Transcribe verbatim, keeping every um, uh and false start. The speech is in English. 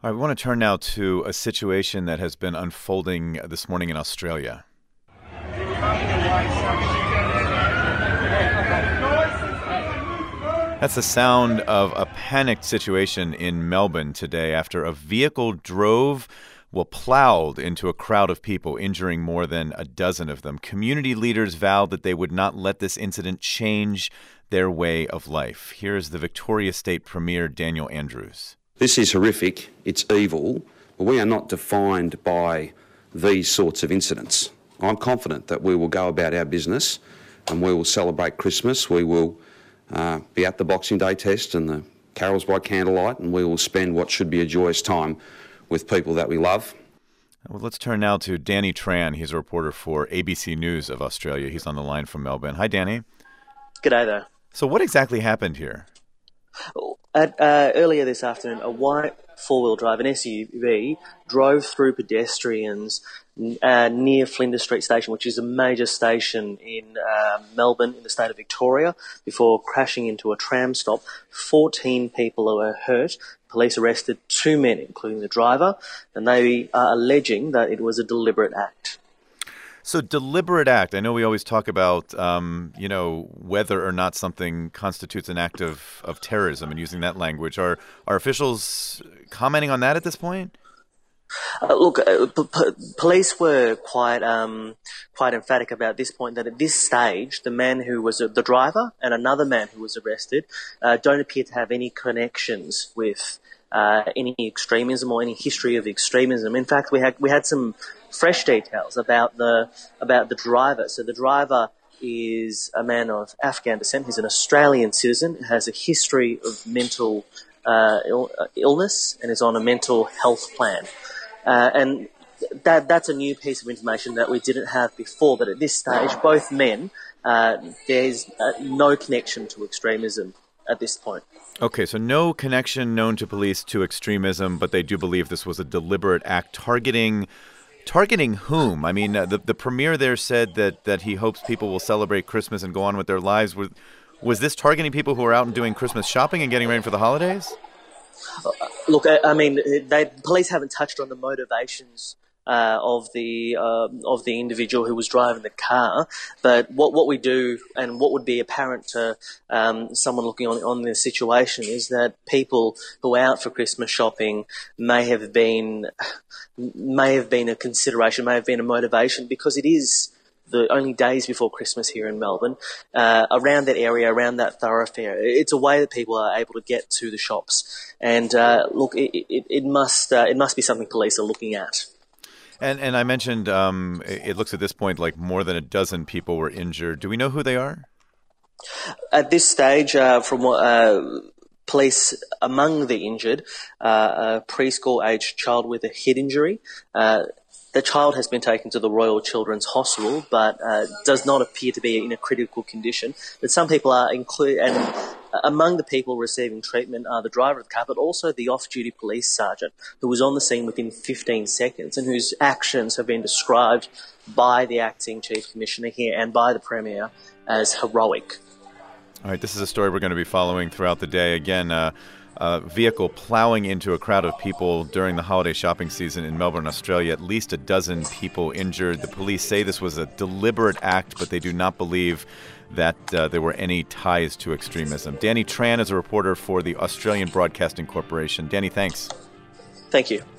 All right, we want to turn now to a situation that has been unfolding this morning in Australia. That's the sound of a panicked situation in Melbourne today after a vehicle drove, well, plowed into a crowd of people, injuring more than a dozen of them. Community leaders vowed that they would not let this incident change their way of life. Here's the Victoria State Premier, Daniel Andrews. This is horrific, it's evil, but we are not defined by these sorts of incidents. I'm confident that we will go about our business and we will celebrate Christmas. We will uh, be at the Boxing Day test and the carols by candlelight, and we will spend what should be a joyous time with people that we love. Well, let's turn now to Danny Tran. He's a reporter for A B C News of Australia. He's on the line from Melbourne. Hi, Danny. G'day there. So what exactly happened here? At, uh, earlier this afternoon, a white four-wheel drive, an S U V, drove through pedestrians uh, near Flinders Street Station, which is a major station in uh, Melbourne in the state of Victoria, before crashing into a tram stop. fourteen people were hurt. Police arrested two men, including the driver, and they are alleging that it was a deliberate act. So deliberate act. I know we always talk about, um, you know, whether or not something constitutes an act of, of terrorism and using that language. Are are officials commenting on that at this point? Uh, look, uh, p- p- police were quite um, quite emphatic about this point, that at this stage, the man who was uh, the driver and another man who was arrested uh, don't appear to have any connections with uh, any extremism or any history of extremism. In fact, we had we had some fresh details about the about the driver. So the driver is a man of Afghan descent. He's an Australian citizen, has a history of mental uh, Ill, uh, illness, and is on a mental health plan. Uh, and that that's a new piece of information that we didn't have before. But at this stage, both men, uh, there's uh, no connection to extremism at this point. Okay, so no connection known to police to extremism, but they do believe this was a deliberate act targeting. Targeting whom? I mean, uh, the the premier there said that, that he hopes people will celebrate Christmas and go on with their lives. Was, was this targeting people who are out and doing Christmas shopping and getting ready for the holidays? Uh, look, I, I mean, they, police haven't touched on the motivations uh, of the uh, of the individual who was driving the car. But what what we do, and what would be apparent to um, someone looking on on this situation, is that people who are out for Christmas shopping may have been may have been a consideration, may have been a motivation, because it is the only days before Christmas here in Melbourne, uh, around that area, around that thoroughfare. It's a way that people are able to get to the shops. And uh, look, it, it, it must uh, it must be something police are looking at. And and I mentioned um, it looks at this point like more than a dozen people were injured. Do we know who they are? At this stage, uh, from what uh, police, among the injured, uh, a preschool-aged child with a head injury. Uh, The child has been taken to the Royal Children's Hospital, but uh, does not appear to be in a critical condition. But some people are included, and among the people receiving treatment are the driver of the car, but also the off-duty police sergeant, who was on the scene within fifteen seconds and whose actions have been described by the acting chief commissioner here and by the premier as heroic. All right, this is a story we're going to be following throughout the day. Again, uh, a vehicle plowing into a crowd of people during the holiday shopping season in Melbourne, Australia. At least a dozen people injured. The police say this was a deliberate act, but they do not believe that uh, there were any ties to extremism. Danny Tran is a reporter for the Australian Broadcasting Corporation. Danny, thanks. Thank you.